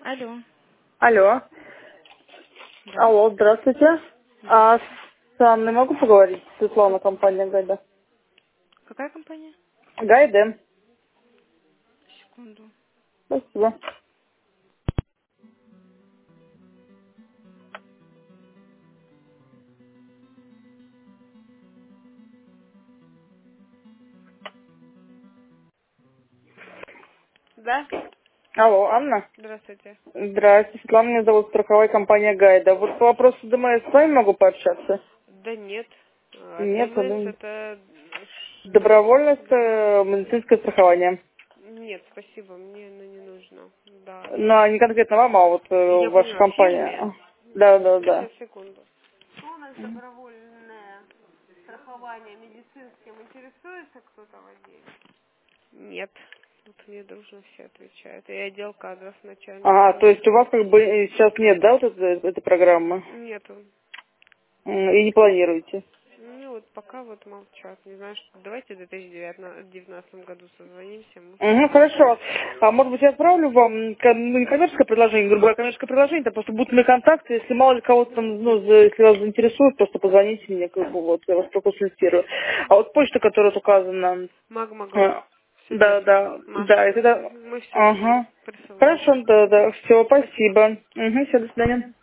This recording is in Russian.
Алло. Алло. Да. Алло, здравствуйте. С Анной могу поговорить? Светлана, компания Гайда. Какая компания? Гайда. Секунду. Спасибо. Да? Алло, Анна. Здравствуйте. Здравствуйте, Светлана, меня зовут страховая компания Гайда. Вот по вопросу ДМС с вами могу пообщаться? Да нет. Нет, ДМС ну, это что? добровольное медицинское страхование. Нет, спасибо, мне оно не нужно. Да. Но не конкретно вам, а вот Я ваша поняла, фирме. компания. Да, да, да. Сейчас, секунду. Что у нас добровольное страхование медицинским интересуется кто-то в отделе? Нет. Вот мне дружно все отвечают. И отдел кадров начальник Ага, то тоже. есть у вас как бы сейчас нет, да, вот этой программы? Нету. И не планируете? Ну вот пока вот молчат. Не знаю, что. Давайте в 2019 году созвонимся, может Угу, что-то хорошо. будет. А может быть, я отправлю вам ну, не коммерческое предложение, грубо говоря, коммерческое предложение, это просто будут мои контакты, если мало ли кого-то там, ну, если вас заинтересует, просто позвоните мне, как бы, вот, я вас проконсультирую. А вот почта, которая тут указана, Магма Групп. э, Все да, верно. да, да, Маша. это, да, Мы все ага. присылаем. Хорошо, да, да, все, Спасибо. спасибо. Угу, все, до свидания.